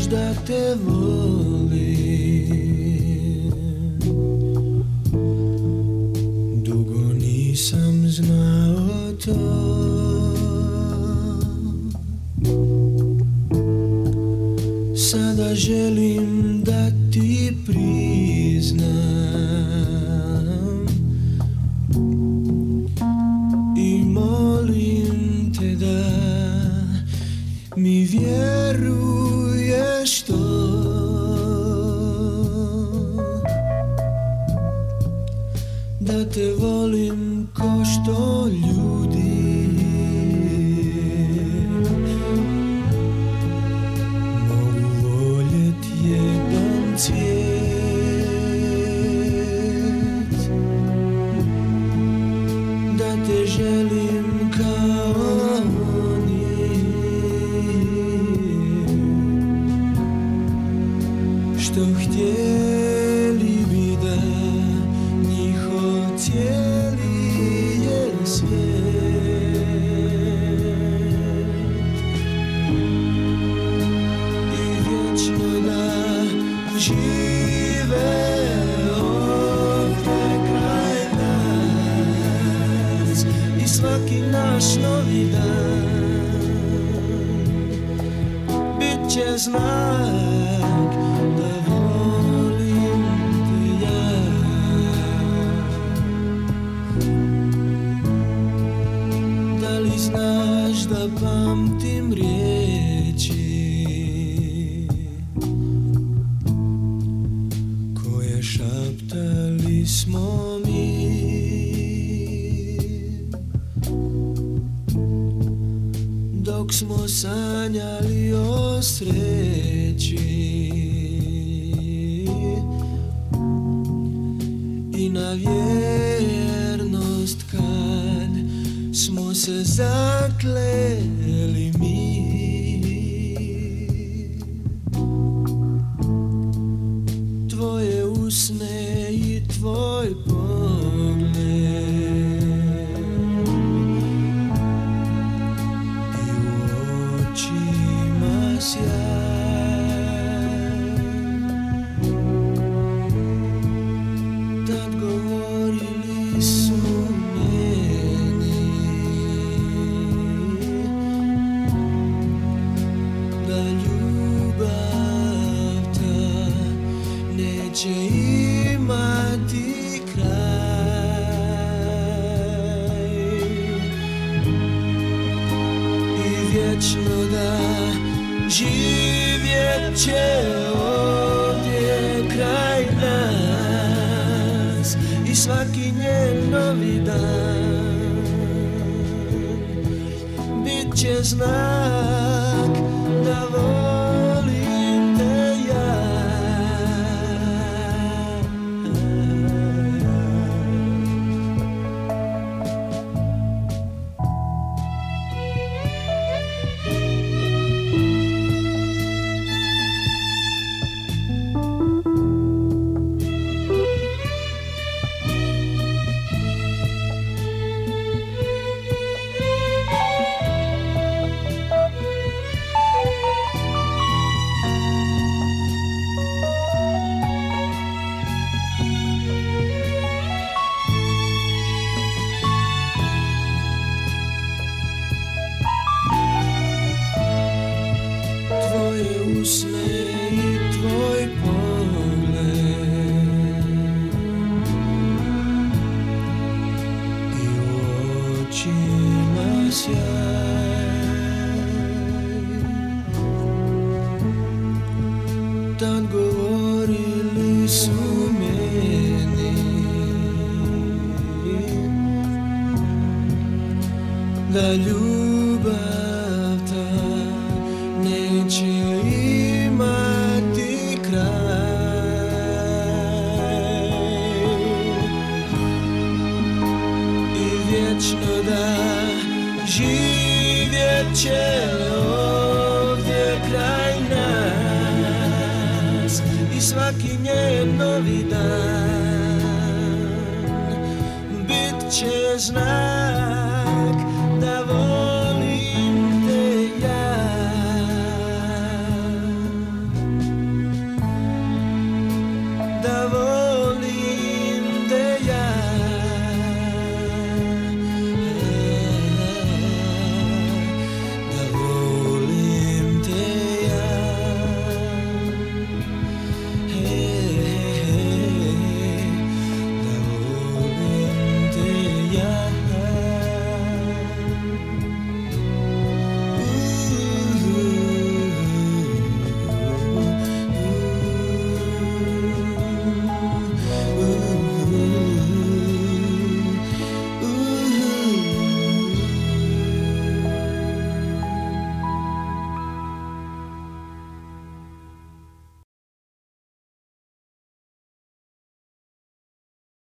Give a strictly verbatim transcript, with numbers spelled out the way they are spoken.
da te volim. Dugo nisam znao to. Sada želim da ti priznam i molim te da mi vjeruješ to. Da te volim ko što ljudi cvijet, da te želim kao oni što htjeli bi da njihov cijeli je svijet i vječno da žive ovdje kraj nas i svaki naš novi dan bit će znak da volim te ja. Da li znaš da pamtim riječi šaptali smo mi dok smo sanjali o sreći i na vjernost kad smo se zakleli mi. Tvoje usne i tvoj pogled i u očima sjaj. Tad govorili su meni da ljubav ta neće imati kraj i vječno da živjet će ovdje kraj nas i svaki njen novi dan bit će znak da volim te ja. Usne i tvoj pogled i u očima sjaj. Tad govorili su meni da ljubav ta neće imati kraj i vječno da živjet će ovdje kraj nas i svaki njen novi dan bit će znak